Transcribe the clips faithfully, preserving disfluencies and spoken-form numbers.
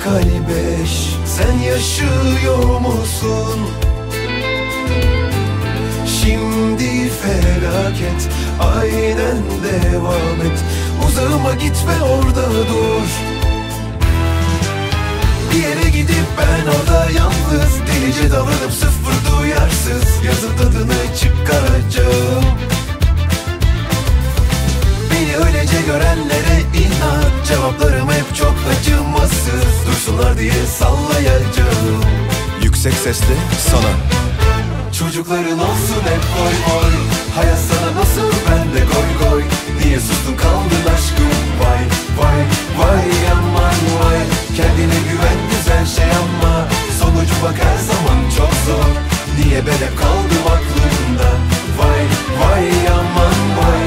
kalbe eş, sen yaşıyor musun? Şimdi felaket, aynen devam et. Uzağıma gitme, orada dur. Bir yere gidip ben orada yalnız, delice davranıp sıfır duyarsız, yazın tadını çıkaracağım. Beni öylece görenlere inat, cevaplarım hep çok acımasız, duysunlar diye sallayacağım. Yüksek sesle sana. Çocukların olsun hep koy koy, hayat sana nasıl, ben de koy koy. Niye sustun kaldın aşkım, vay vay vay aman vay. Kendine güven, güzel şey ama sonucu bak her zaman çok zor. Niye ben hep kaldım aklımda, vay vay aman vay.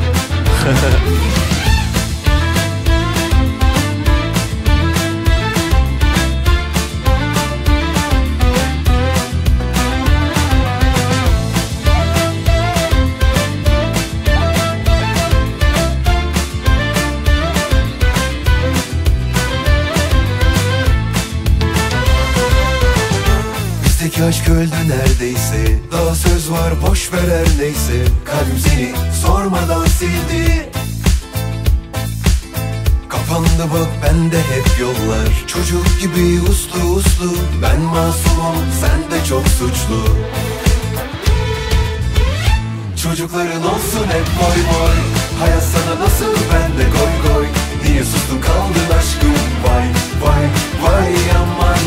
Bizdeki aşk öldü neredeyse, daha söz var boş ver her neyse. Kalbim seni sormadan sildi. Kapandı bak bende hep yollar, çocuk gibi uslu uslu. Ben masumum, sen de çok suçlu. Çocukların olsun hep boy boy, hayat sana nasıl, ben de koy koy. Niye sustun kaldın aşkım, vay vay vay aman